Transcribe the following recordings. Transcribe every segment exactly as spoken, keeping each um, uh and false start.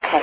Okay.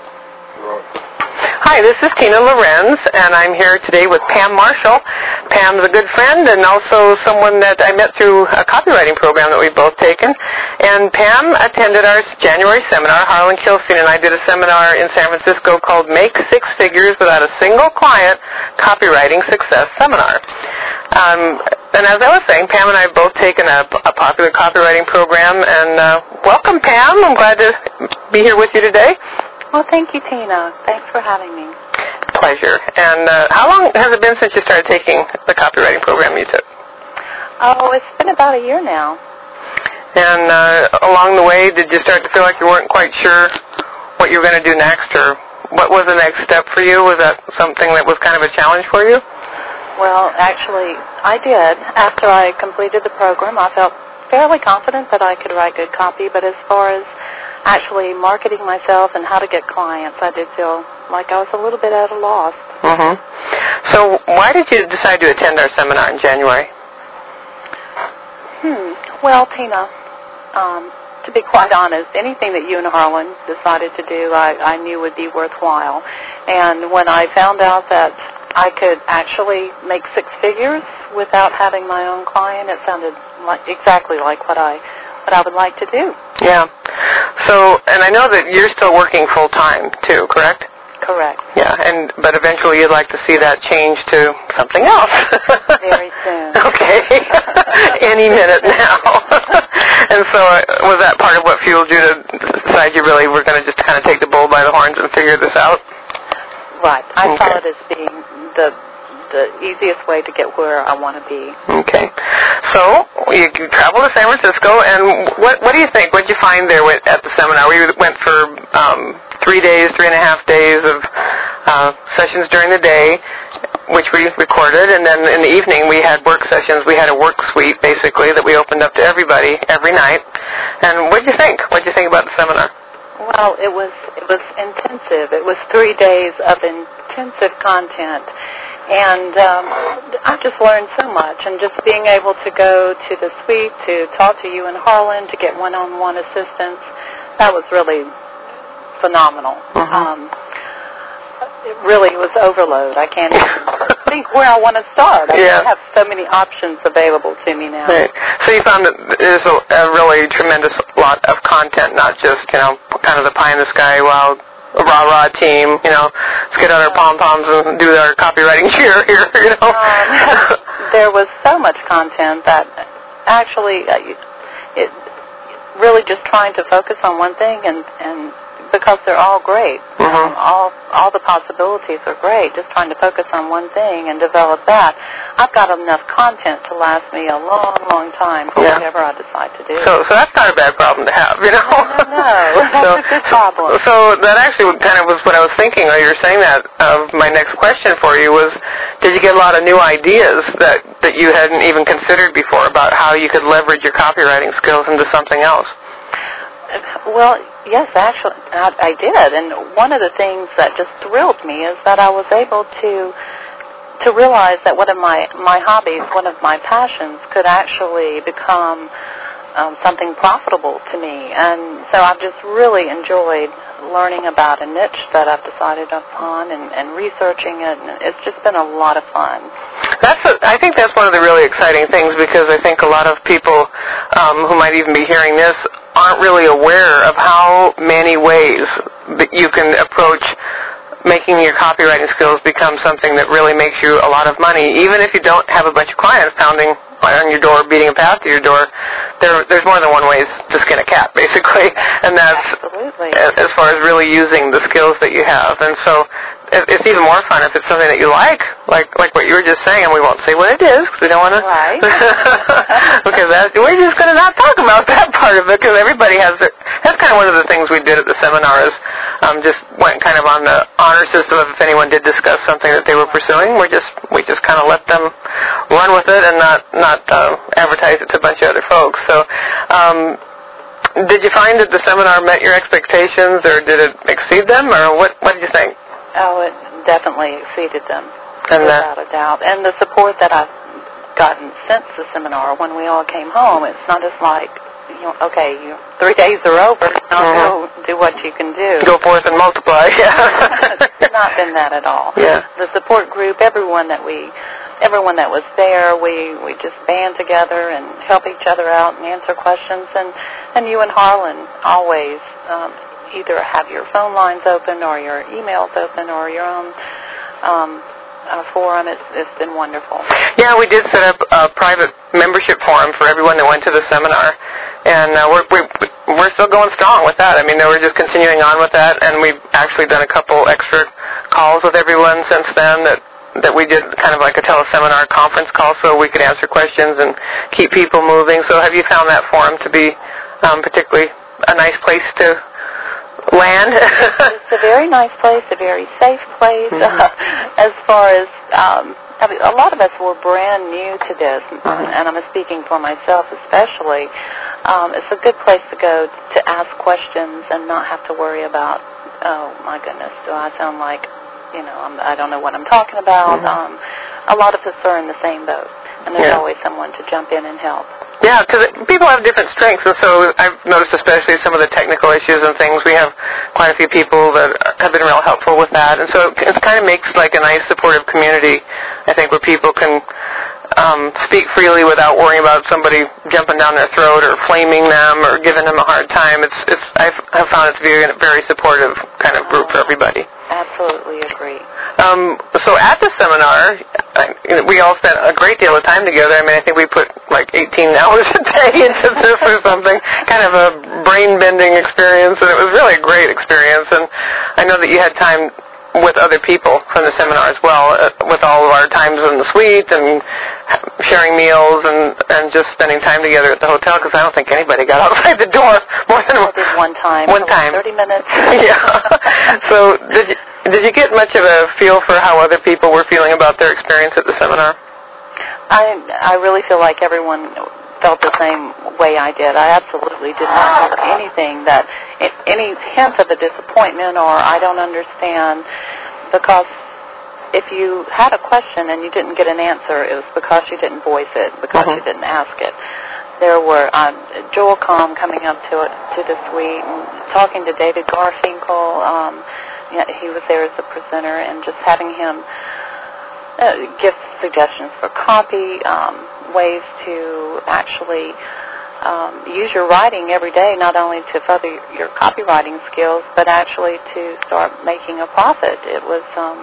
Hi, this is Tina Lorenz, and I'm here today with Pam Marshall. Pam's a good friend and also someone that I met through a copywriting program that we've both taken. And Pam attended our January seminar. Harlan Kilstein and I did a seminar in San Francisco called Make Six Figures Without a Single Client Copywriting Success Seminar. Um, and as I was saying, Pam and I have both taken a, a popular copywriting program. And uh, welcome, Pam. I'm glad to be here with you today. Well, thank you, Tina. Thanks for having me. Pleasure. And uh, how long has it been since you started taking the copywriting program you took? Oh, it's been about a year now. And uh, along the way, did you start to feel like you weren't quite sure what you were going to do next, or what was the next step for you? Was that something that was kind of a challenge for you? Well, actually, I did. After I completed the program, I felt fairly confident that I could write good copy, but as far as actually marketing myself and how to get clients, I did feel like I was a little bit at a loss. Mm-hmm. So why did you decide to attend our seminar in January? Hmm. Well, Tina, um, to be quite honest, anything that you and Harlan decided to do, I, I knew would be worthwhile. And when I found out that I could actually make six figures without having my own client, it sounded like exactly like what I what I would like to do. Yeah. So, and I know that you're still working full time too, correct? Correct. Yeah, and but eventually you'd like to see that change to something else. Very soon. Okay. Any minute now. And so uh, was that part of what fueled you to decide you really were going to just kind of take the bull by the horns and figure this out? Right. I Okay. saw it as being the the easiest way to get where I want to be. Okay. So you, you traveled to San Francisco, and what what do you think? What did you find there at the seminar? We went for um, three days, three and a half days of uh, sessions during the day, which we recorded, and then in the evening we had work sessions. We had a work suite, basically, that we opened up to everybody every night. And what did you think? What did you think about the seminar? Well, it was it was intensive. It was three days of intensive content. And um, I just learned so much, and just being able to go to the suite to talk to you and Harlan, to get one-on-one assistance, that was really phenomenal. Mm-hmm. Um, it really was overload. I can't even think where I want to start. I Yeah. have so many options available to me now. Right. So you found that there's a, a really tremendous lot of content, not just, you know, kind of the pie in the sky, wild, rah-rah team, you know, let's get out our pom-poms and do our copywriting cheer here, you know. Um, there was so much content that actually uh, it really just trying to focus on one thing, and, and because they're all great. Mm-hmm. Um, all all the possibilities are great. Just trying to focus on one thing and develop that. I've got enough content to last me a long, long time for Yeah. whatever I decide to do. So, so that's not a bad problem to have, you know. No, that's so, a good problem. So that actually kind of was what I was thinking while you were saying that. Of my next question for you was, did you get a lot of new ideas that that you hadn't even considered before about how you could leverage your copywriting skills into something else? Well, yes, actually, I, I did. And one of the things that just thrilled me is that I was able to to realize that one of my, my hobbies, one of my passions, could actually become um, something profitable to me. And so I've just really enjoyed learning about a niche that I've decided upon and, and researching it. And it's just been a lot of fun. That's a, I think that's one of the really exciting things, because I think a lot of people um, who might even be hearing this aren't really aware of how many ways that you can approach making your copywriting skills become something that really makes you a lot of money. Even if you don't have a bunch of clients pounding on your door, beating a path to your door, there, there's more than one way to skin a cat, basically. And that's Absolutely. as far as really using the skills that you have. And so it's even more fun if it's something that you like, like like what you were just saying, and we won't say what it is because we don't want to. Right. Because that, we're just going to not talk about that part of it, because everybody has it. That's kind of one of the things we did at the seminar is um, just went kind of on the honor system of if anyone did discuss something that they were pursuing, we just we just kind of let them run with it and not not uh, advertise it to a bunch of other folks. So. Um, Did you find that the seminar met your expectations, or did it exceed them, or what? What did you think? Oh, it definitely exceeded them, and without a doubt. And the support that I've gotten since the seminar, when we all came home, it's not just like, you know, okay, you, three days are over. Now mm-hmm. go do what you can do. Go forth and multiply. Yeah. It's not been that at all. Yeah. The support group, everyone that we, everyone that was there, we we just band together and help each other out and answer questions. And and you and Harlan always um, either have your phone lines open or your emails open or your own. Um, Uh, forum. It's, it's been wonderful. Yeah, we did set up a private membership forum for everyone that went to the seminar, and uh, we're, we're we're still going strong with that. I mean, we're just continuing on with that, and we've actually done a couple extra calls with everyone since then that that we did kind of like a teleseminar conference call so we could answer questions and keep people moving. So have you found that forum to be um, particularly a nice place to land? It's a very nice place, a very safe place. Mm-hmm. Uh, as far as, um, I mean, a lot of us were brand new to this, mm-hmm. and I'm speaking for myself especially. Um, it's a good place to go to ask questions and not have to worry about, oh, my goodness, do I sound like, you know, I'm, I don't know what I'm talking about. Mm-hmm. Um, a lot of us are in the same boat, and there's yeah. always someone to jump in and help. Yeah, because people have different strengths, and so I've noticed especially some of the technical issues and things, we have quite a few people that have been real helpful with that, and so it kind of makes like a nice supportive community, I think, where people can um, speak freely without worrying about somebody jumping down their throat or flaming them or giving them a hard time. It's, it's I've, I've found it to be a very supportive kind of group for everybody. Absolutely agree. Um, so at the seminar, I, we all spent a great deal of time together. I mean, I think we put like eighteen hours a day into this or something, kind of a brain-bending experience, and it was really a great experience. And I know that you had time with other people from the seminar as well, uh, with all of our times in the suite and sharing meals and, and just spending time together at the hotel, because I don't think anybody got outside the door more than I did one time. One time. thirty minutes. Yeah. So did you, did you get much of a feel for how other people were feeling about their experience at the seminar? I I really feel like everyone felt the same way I did. I absolutely did not hear anything that, any hint of a disappointment or I don't understand, because if you had a question and you didn't get an answer, it was because you didn't voice it, because mm-hmm. you didn't ask it. There were um, Joel Comm coming up to it, to the suite and talking to David Garfinkel. Um, you know, he was there as a presenter, and just having him uh, give suggestions for copy, um, ways to actually um, use your writing every day, not only to further your copywriting skills, but actually to start making a profit. It was um,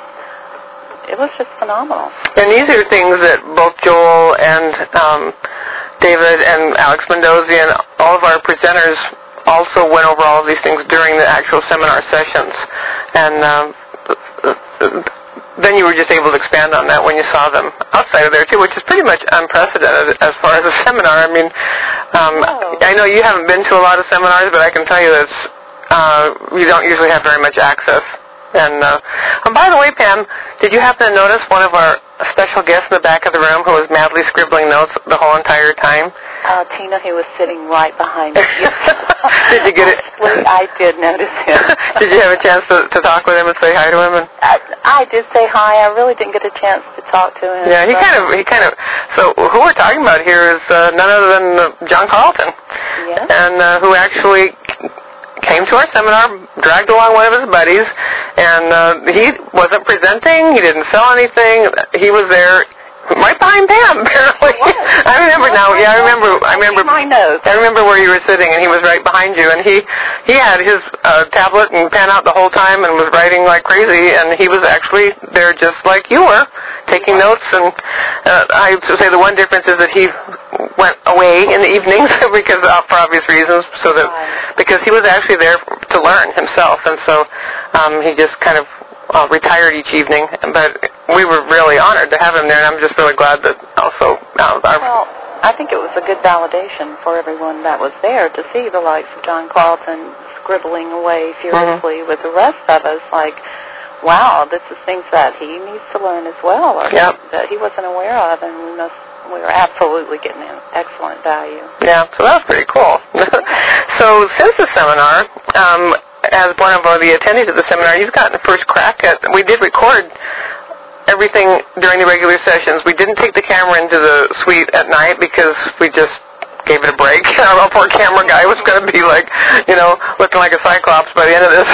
it was just phenomenal. And these are things that both Joel and um, David and Alex Mendoza and all of our presenters also went over all of these things during the actual seminar sessions. And um, then you were just able to expand on that when you saw them outside of there, too, which is pretty much unprecedented as far as a seminar. I mean, um, oh. I know you haven't been to a lot of seminars, but I can tell you that uh, you don't usually have very much access. And, uh, and by the way, Pam, did you happen to notice one of our special guests in the back of the room who was madly scribbling notes the whole entire time? Uh, Tina, who was sitting right behind me. Did you get it? I did notice him. Did you have a chance to, to talk with him and say hi to him? And I, I did say hi. I really didn't get a chance to talk to him. Yeah, he kind of, he kind of. So who we're talking about here is uh, none other than uh, John Carlton, yeah. and uh, who actually came to our seminar, dragged along one of his buddies, and uh, he wasn't presenting. He didn't sell anything. He was there. Right behind Pam, apparently. I remember now. Yeah, I remember. I remember. My nose. I remember where you were sitting, and he was right behind you. And he he had his uh, tablet and pen out the whole time, and was writing like crazy. And he was actually there just like you were, taking notes. And uh, I have to say the one difference is that he went away in the evenings because uh, for obvious reasons. So that because he was actually there to learn himself, and so um, he just kind of. Uh, retired each evening, but we were really honored to have him there, and I'm just really glad that also uh, our... Well, I think it was a good validation for everyone that was there to see the likes of John Carlton scribbling away furiously mm-hmm. with the rest of us, like, wow, this is things that he needs to learn as well, or yep. that he wasn't aware of, and we must we were absolutely getting an excellent value. Yeah, so that was pretty cool. So since the seminar, um, as one of the attendees of the seminar, you've gotten the first crack at, we did record everything during the regular sessions. We didn't take the camera into the suite at night because we just gave it a break. Our poor camera guy was going to be like, you know, looking like a cyclops by the end of this.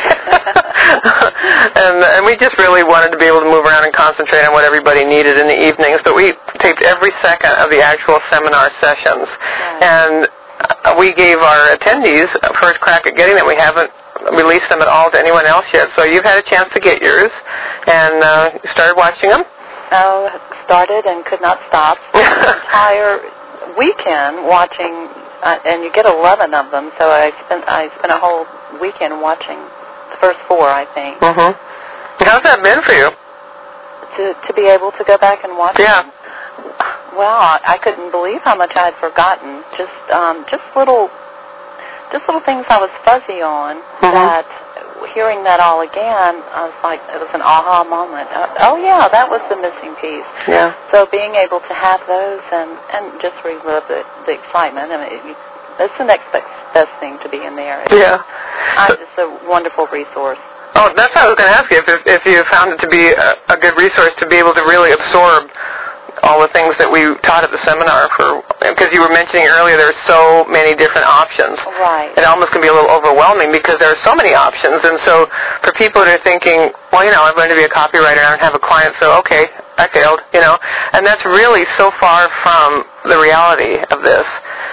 and, and we just really wanted to be able to move around and concentrate on what everybody needed in the evenings. But we taped every second of the actual seminar sessions. Right. And we gave our attendees a first crack at getting them. We haven't released them at all to anyone else yet. So you've had a chance to get yours and uh, started watching them? Oh, started and could not stop. The entire weekend watching, uh, and you get eleven of them. So I spent I spent a whole weekend watching the first four, I think. Mm-hmm. How's that been for you? To to be able to go back and watch. Yeah. Them? Well, I couldn't believe how much I had forgotten. Just um, just little just little things I was fuzzy on. Mm-hmm. That hearing that all again, I was like, it was an aha moment. Uh, oh yeah, that was the missing piece. Yeah. So being able to have those and, and just relive the, the excitement, I mean, it, it's the next best, best thing to be in there. It's, yeah. Uh, it's a wonderful resource. Oh, that's what I was going to ask you, if, if you found it to be a, a good resource to be able to really absorb all the things that we taught at the seminar, for because you were mentioning earlier there are so many different options. Right. It almost can be a little overwhelming because there are so many options. And so for people that are thinking, well, you know, I'm going to be a copywriter and I don't have a client, so okay, I failed, you know. And that's really so far from the reality of this.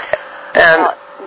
And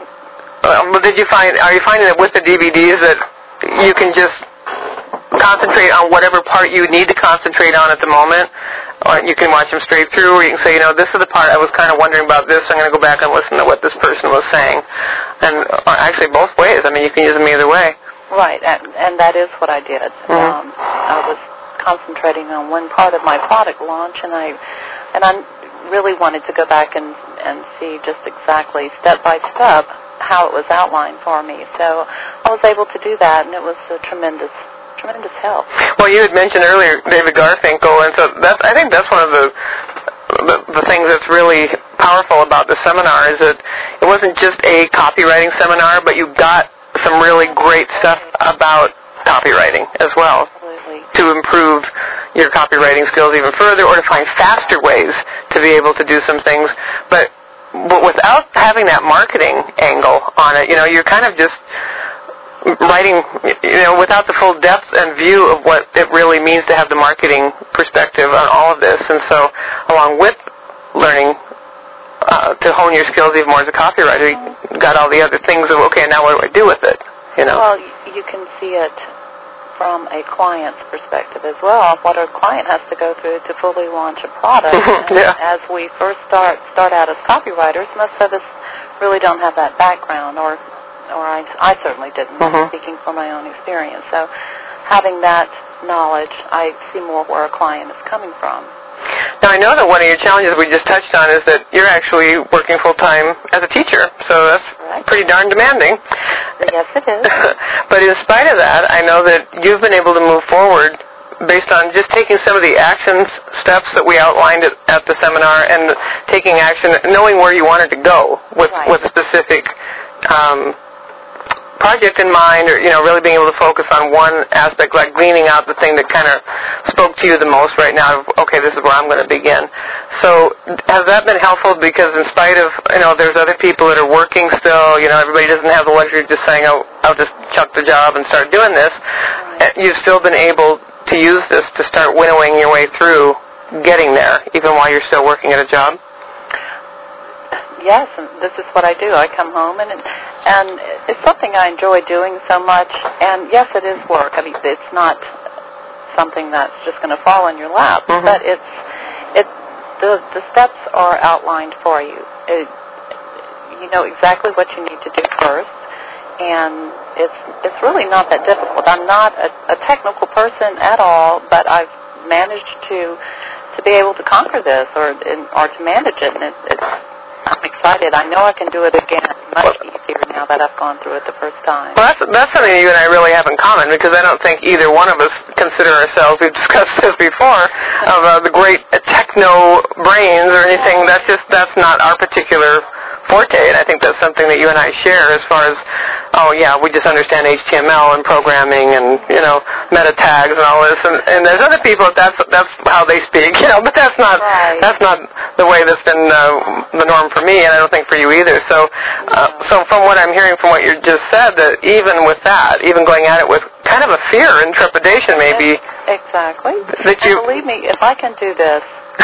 uh, well, did you find, are you finding that with the D V Ds that you can just concentrate on whatever part you need to concentrate on at the moment? Or you can watch them straight through, or you can say, you know, this is the part I was kind of wondering about this, so I'm going to go back and listen to what this person was saying. And uh, actually both ways. I mean, you can use them either way. Right, and, and that is what I did. Mm-hmm. Um, I was concentrating on one part of my product launch, and I and I really wanted to go back and, and see just exactly, step by step, how it was outlined for me. So I was able to do that, and it was a tremendous tremendous help. Well, you had mentioned earlier David Garfinkel, and so that's, I think that's one of the, the the things that's really powerful about the seminar is that it wasn't just a copywriting seminar, but you got some really great stuff about copywriting as well. Absolutely. To improve your copywriting skills even further, or to find faster ways to be able to do some things. But but without having that marketing angle on it, you know, you're kind of just writing, you know, without the full depth and view of what it really means to have the marketing perspective on all of this. And so, along with learning uh, to hone your skills even more as a copywriter, you got all the other things of, okay, now what do I do with it? You know. Well, you can see it from a client's perspective as well. What a client has to go through to fully launch a product. Yeah. As we first start start out as copywriters, most of us really don't have that background, or or I, I certainly didn't, mm-hmm. speaking from my own experience. So having that knowledge, I see more where a client is coming from. Now, I know that one of your challenges we just touched on is that you're actually working full-time as a teacher, so that's Correct. Pretty darn demanding. Yes, it is. But in spite of that, I know that you've been able to move forward based on just taking some of the action steps that we outlined at, at the seminar and taking action, knowing where you wanted to go with, right. with a specific um, project in mind, or, you know, really being able to focus on one aspect, like gleaning out the thing that kind of spoke to you the most right now, of, okay, this is where I'm going to begin. So has that been helpful? Because in spite of, you know, there's other people that are working still, you know, everybody doesn't have the luxury of just saying, oh, I'll just chuck the job and start doing this. Right. You've still been able to use this to start winnowing your way through getting there, even while you're still working at a job? Yes, and this is what I do. I come home, and and it's something I enjoy doing so much. And yes, it is work. I mean, it's not something that's just going to fall in your lap, mm-hmm. but it's it the the steps are outlined for you. It, you know exactly what you need to do first, and it's it's really not that difficult. I'm not a, a technical person at all, but I've managed to to be able to conquer this, or or to manage it, and it, it's. I'm excited. I know I can do it again much easier now that I've gone through it the first time. Well, that's, that's something you and I really have in common, because I don't think either one of us consider ourselves, we've discussed this before, of uh, the great techno brains or anything. That's just, that's not our particular forte, and I think that's something that you and I share as far as oh yeah, we just understand H T M L and programming and, you know, meta tags and all this, and, and there's other people that that's, that's how they speak, you know, but that's not, right. that's not the way that's been uh, the norm for me, and I don't think for you either. So, uh, so from what I'm hearing from what you just said, that even with that, even going at it with kind of a fear and trepidation maybe. Exactly. That you, and believe me, if I can do this,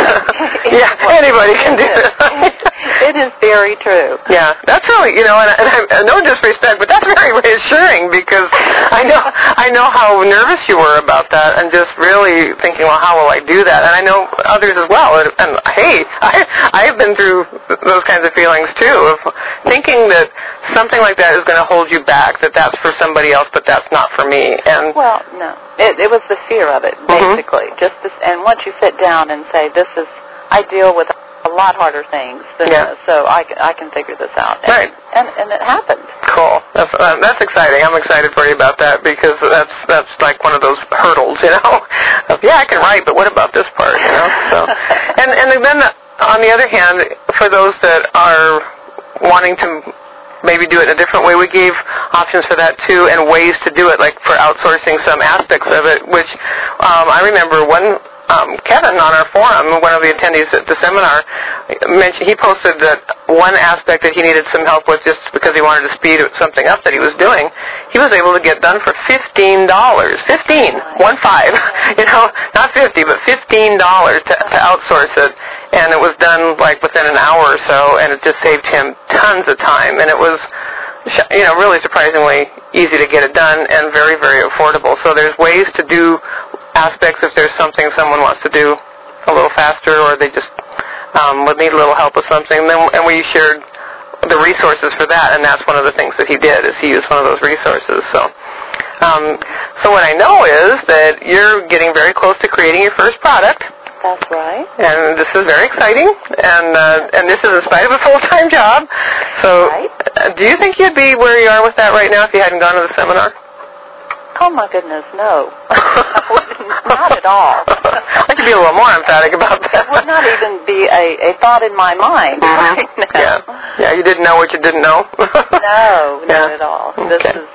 yeah, anybody can do this. It is very true. Yeah, that's really, you know, and, and I, no disrespect, but that's very reassuring because I know I know how nervous you were about that, and just really thinking, well, how will I do that? And I know others as well. And, and hey, I I've been through those kinds of feelings too, of thinking that something like that is going to hold you back, that that's for somebody else, but that's not for me. And well, no, it, it was the fear of it, basically. Mm-hmm. Just this, and once you sit down and say, this is, I deal with a lot harder things than yeah. this, so I can, I can figure this out. And, right. And, and it happened. Cool. That's, uh, that's exciting. I'm excited for you about that because that's that's like one of those hurdles, you know. Of, yeah, I can write, but what about this part, you know? So, and and then on the other hand, for those that are wanting to maybe do it in a different way, we gave options for that too, and ways to do it, like for outsourcing some aspects of it. Which um, I remember one. Um, Kevin on our forum, one of the attendees at the seminar, mentioned he posted that one aspect that he needed some help with just because he wanted to speed something up that he was doing, he was able to get done for fifteen dollars. Fifteen, one five, you know, not fifty, but fifteen dollars to, to outsource it, and it was done like within an hour or so, and it just saved him tons of time, and it was, you know, really surprisingly easy to get it done and very, very affordable. So there's ways to do aspects if there's something someone wants to do a little faster, or they just um, would need a little help with something. And, then, and we shared the resources for that, and that's one of the things that he did, is he used one of those resources. So, um, so what I know is that you're getting very close to creating your first product. That's right. And this is very exciting, and uh, and this is in spite of a full-time job. So, right. uh, do you think you'd be where you are with that right now if you hadn't gone to the seminar? Oh, my goodness, no. Not at all. I could be a little more emphatic about that. It would not even be a, a thought in my mind mm-hmm. right now. Yeah. Yeah, you didn't know what you didn't know? No, not yeah. at all. Okay. This is,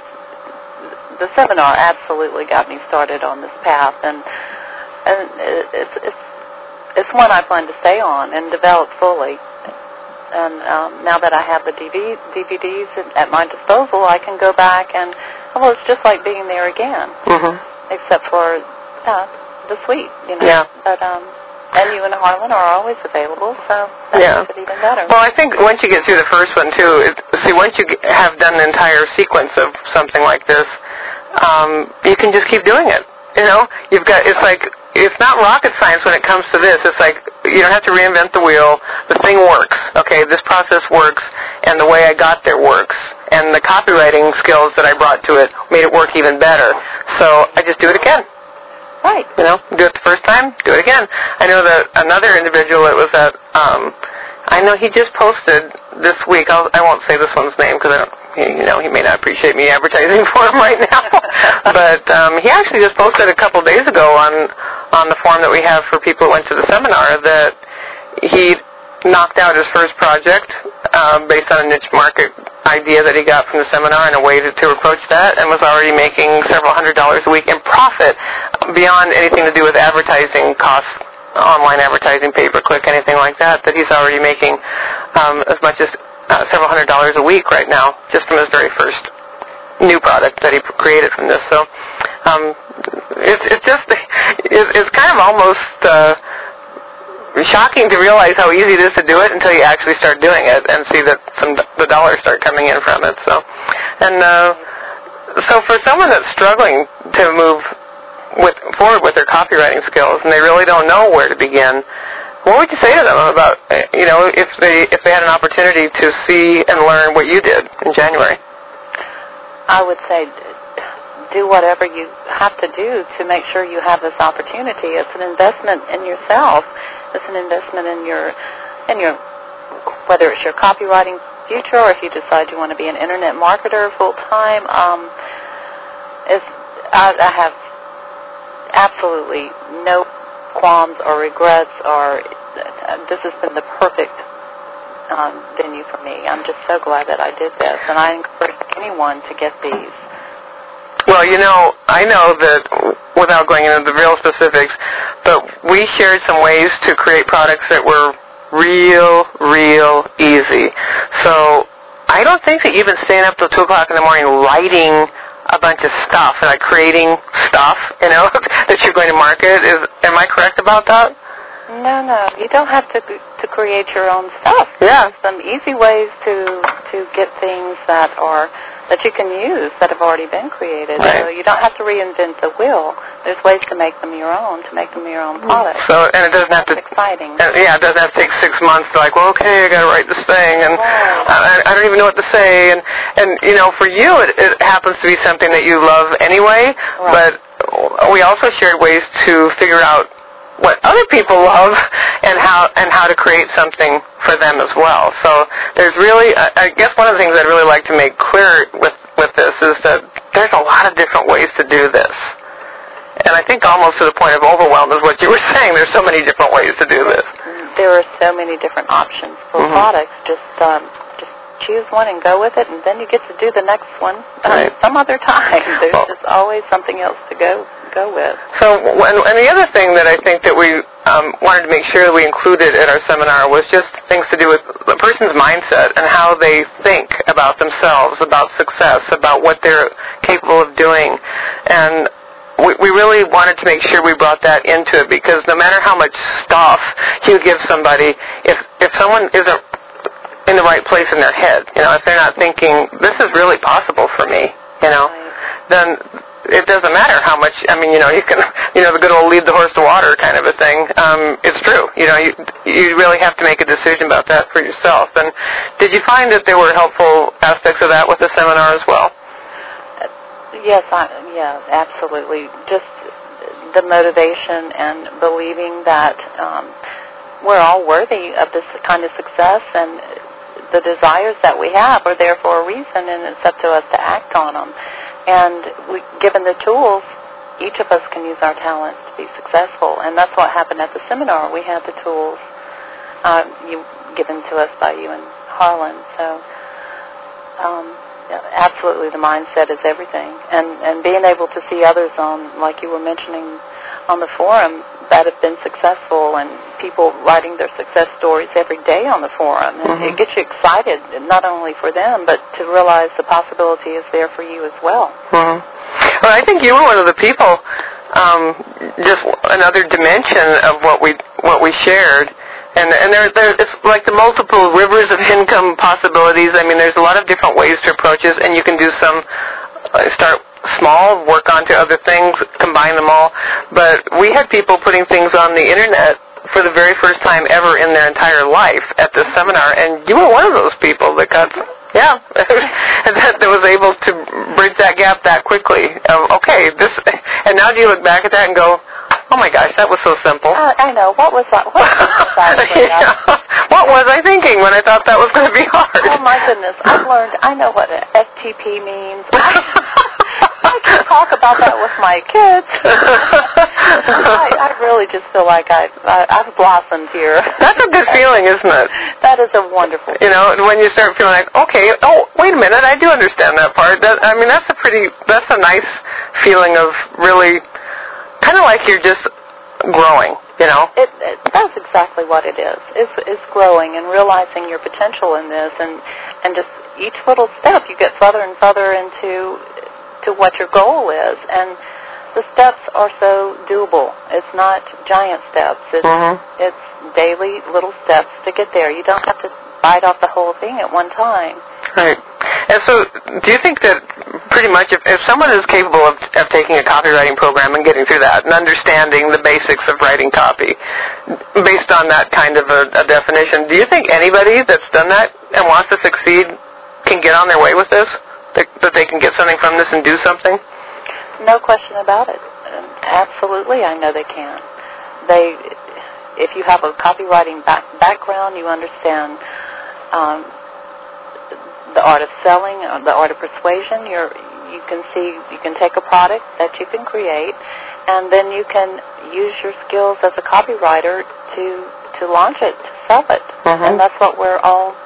the seminar absolutely got me started on this path, and and it's it's it's one I plan to stay on and develop fully. And um, now that I have the D V Ds at my disposal, I can go back and, well, it's just like being there again, mm-hmm. except for uh, the suite, you know. Yeah. But um, and you and Harlan are always available, so that yeah. makes it even better. Well, I think once you get through the first one too, it, see, once you have done the entire sequence of something like this, um, you can just keep doing it. You know, you've got, it's like, it's not rocket science when it comes to this. It's like, you don't have to reinvent the wheel. The thing works. Okay, this process works, and the way I got there works. And the copywriting skills that I brought to it made it work even better. So I just do it again. Right. You know, do it the first time, do it again. I know that another individual that was at, um, I know he just posted this week, I'll, I won't say this one's name because I don't, you know, he may not appreciate me advertising for him right now. But um, he actually just posted a couple days ago on on the form that we have for people who went to the seminar that he knocked out his first project um, based on a niche market idea that he got from the seminar and a way to, to approach that, and was already making several hundred dollars a week in profit beyond anything to do with advertising costs, online advertising, pay-per-click, anything like that, that he's already making um, as much as Uh, several hundred dollars a week right now, just from his very first new product that he created from this. So um, it's it's just it's, it's kind of almost uh, shocking to realize how easy it is to do it until you actually start doing it and see that some the dollars start coming in from it. So and uh, so for someone that's struggling to move with forward with their copywriting skills and they really don't know where to begin, what would you say to them about, you know, if they if they had an opportunity to see and learn what you did in January? I would say do whatever you have to do to make sure you have this opportunity. It's an investment in yourself. It's an investment in your, in your, whether it's your copywriting future or if you decide you want to be an internet marketer full time. Um, it's, I, I have absolutely no qualms or regrets, or uh, this has been the perfect um, venue for me. I'm just so glad that I did this, and I encourage anyone to get these. Well, you know, I know that without going into the real specifics, but we shared some ways to create products that were real, real easy. So I don't think that you've been staying up till two o'clock in the morning writing a bunch of stuff, like creating stuff, you know, that you're going to market. Is am I correct about that? No, no, you don't have to to create your own stuff. Yeah. There's some easy ways to to get things that are that you can use that have already been created. Right. So you don't have to reinvent the wheel. There's ways to make them your own, to make them your own product. So, and it doesn't have to. That's exciting. Uh, yeah, it doesn't have to take six months to like, well, okay, I got to write this thing, and right. I, I don't even know what to say, and and you know, for you, it, it happens to be something that you love anyway. Right. But we also shared ways to figure out what other people love and how and how to create something for them as well. So there's really, I guess one of the things I'd really like to make clear with, with this is that there's a lot of different ways to do this. And I think almost to the point of overwhelm is what you were saying. There's so many different ways to do this. There are so many different options for mm-hmm. products. Just um, just choose one and go with it, and then you get to do the next one right. some other time. There's well, just always something else to go go with. So, and, and the other thing that I think that we um, wanted to make sure that we included at our seminar was just things to do with the person's mindset and how they think about themselves, about success, about what they're capable of doing. And we, we really wanted to make sure we brought that into it, because no matter how much stuff you give somebody, if if someone isn't in the right place in their head, you know, if they're not thinking, this is really possible for me, you know, right. then it doesn't matter how much, I mean, you know, you can, you know, the good old lead the horse to water kind of a thing. Um, it's true. You know, you, you really have to make a decision about that for yourself. And did you find that there were helpful aspects of that with the seminar as well? Yes, I, yeah, absolutely. Just the motivation and believing that um, we're all worthy of this kind of success, and the desires that we have are there for a reason, and it's up to us to act on them. And we, given the tools, each of us can use our talents to be successful. And that's what happened at the seminar. We had the tools uh, you, given to us by you and Harlan. So um, absolutely the mindset is everything. And, and being able to see others on, like you were mentioning on the forum, that have been successful, and people writing their success stories every day on the forum. And mm-hmm. it gets you excited, not only for them, but to realize the possibility is there for you as well. Mm-hmm. Well, I think you were one of the people, um, just another dimension of what we what we shared. And and there, there, it's like the multiple rivers of income possibilities. I mean, there's a lot of different ways to approach this, and you can do some, uh, start small, work onto other things, combine them all. But we had people putting things on the internet for the very first time ever in their entire life at this seminar, and you were one of those people that got, yeah, that, that was able to bridge that gap that quickly. Um, okay, this, and now do you look back at that and go, oh my gosh, that was so simple. Uh, I know. What was that? What was, yeah. What was I thinking when I thought that was going to be hard? Oh my goodness, I've learned, I know what an F T P means. I can talk about that with my kids. I, I really just feel like I've, I, I've blossomed here. That's a good feeling, isn't it? That is a wonderful feeling. You know, when you start feeling like, okay, oh, wait a minute, I do understand that part. That, I mean, that's a pretty, that's a nice feeling of really, kind of like you're just growing, you know? It, it, that's exactly what it is. It's, it's growing and realizing your potential in this, and, and just each little step you get further and further into to what your goal is, and the steps are so doable. It's not giant steps. It's, mm-hmm. it's daily little steps to get there. You don't have to bite off the whole thing at one time. Right. And so do you think that pretty much if, if someone is capable of, of taking a copywriting program and getting through that and understanding the basics of writing copy based on that kind of a, a definition, do you think anybody that's done that and wants to succeed can get on their way with this? That, that they can get something from this and do something? No question about it. Absolutely, I know they can. They, if you have a copywriting back, background, you understand um, the art of selling, the art of persuasion. You're, you can see, you can take a product that you can create, and then you can use your skills as a copywriter to to launch it, to sell it, mm-hmm. and that's what we're all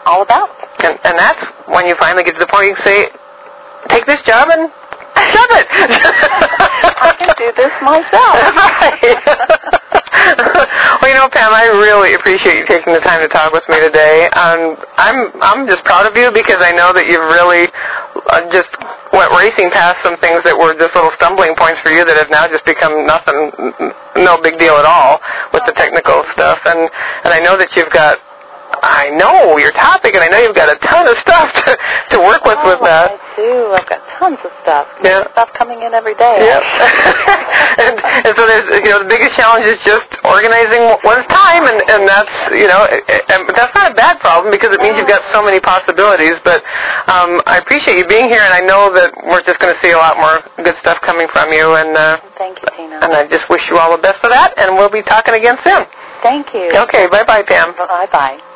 all about. And, and that's when you finally get to the point you can say, take this job and shove it. I can do this myself. Right. Well, you know, Pam, I really appreciate you taking the time to talk with me today. Um, I'm I'm just proud of you because I know that you've really uh, just went racing past some things that were just little stumbling points for you that have now just become nothing, no big deal at all with the technical stuff. And and I know that you've got, I know your topic, and I know you've got a ton of stuff to, to work with oh, with that. I do. I've got tons of stuff. Yeah. Stuff coming in every day. Yep. and, and so there's, you know, the biggest challenge is just organizing one's time, and, and that's, you know, and that's not a bad problem because it means you've got so many possibilities. But um, I appreciate you being here, and I know that we're just going to see a lot more good stuff coming from you. And uh, thank you, Tina. And I just wish you all the best for that, and we'll be talking again soon. Thank you. Okay. Bye, bye, Pam. Bye, bye.